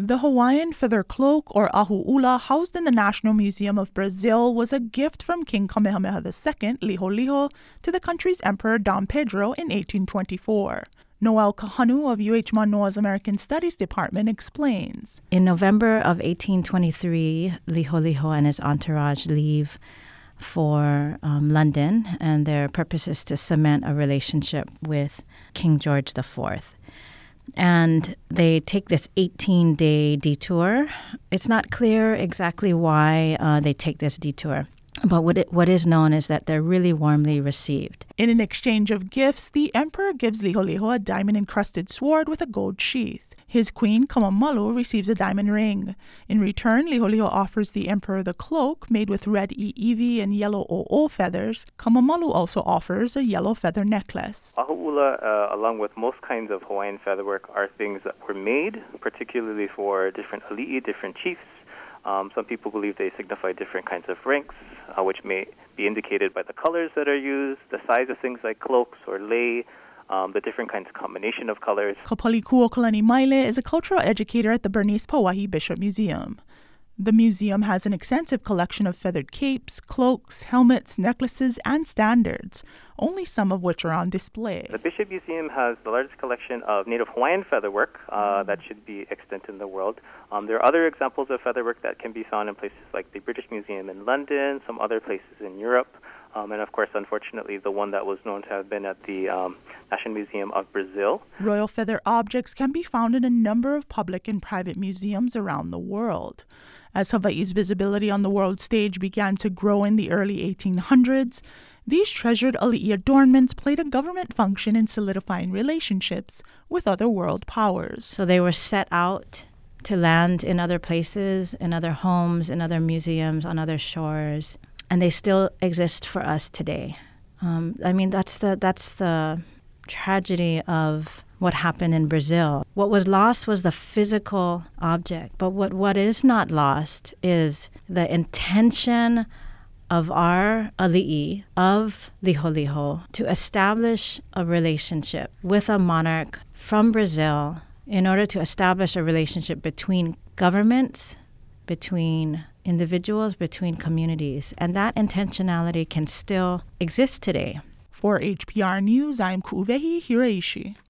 The Hawaiian feather cloak, or ahu'ula, housed in the National Museum of Brazil, was a gift from King Kamehameha II, Liholiho, to the country's Emperor Dom Pedro in 1824. Noel Kahanu of UH Manoa's American Studies Department explains. In November of 1823, Liholiho and his entourage leave for London, and their purpose is to cement a relationship with King George IV. And they take this 18-day detour. It's not clear exactly why they take this detour. But what is known is that they're really warmly received. In an exchange of gifts, the emperor gives Liholiho a diamond-encrusted sword with a gold sheath. His queen, Kamamalu, receives a diamond ring. In return, Liholiho offers the emperor the cloak made with red i'iwi and yellow o'o feathers. Kamamalu also offers a yellow feather necklace. Ahu'ula, along with most kinds of Hawaiian featherwork, are things that were made particularly for different ali'i, different chiefs. Some people believe they signify different kinds of ranks, which may be indicated by the colors that are used, the size of things like cloaks or lei, the different kinds of combination of colors. Kapalikuo Kalani Maile is a cultural educator at the Bernice Pauahi Bishop Museum. The museum has an extensive collection of feathered capes, cloaks, helmets, necklaces, and standards, only some of which are on display. The Bishop Museum has the largest collection of native Hawaiian featherwork that should be extant in the world. There are other examples of featherwork that can be found in places like the British Museum in London, some other places in Europe, and of course, unfortunately, the one that was known to have been at the National Museum of Brazil. Royal feather objects can be found in a number of public and private museums around the world. As Hawaii's visibility on the world stage began to grow in the early 1800s, these treasured ali'i adornments played a government function in solidifying relationships with other world powers. So they were set out to land in other places, in other homes, in other museums, on other shores, and they still exist for us today. That's the tragedy of what happened in Brazil. What was lost was the physical object, but what is not lost is the intention of our ali'i, of Liholiho, to establish a relationship with a monarch from Brazil in order to establish a relationship between governments, between individuals, between communities. And that intentionality can still exist today. For HPR News, I'm Ku'uwehi Hiraishi.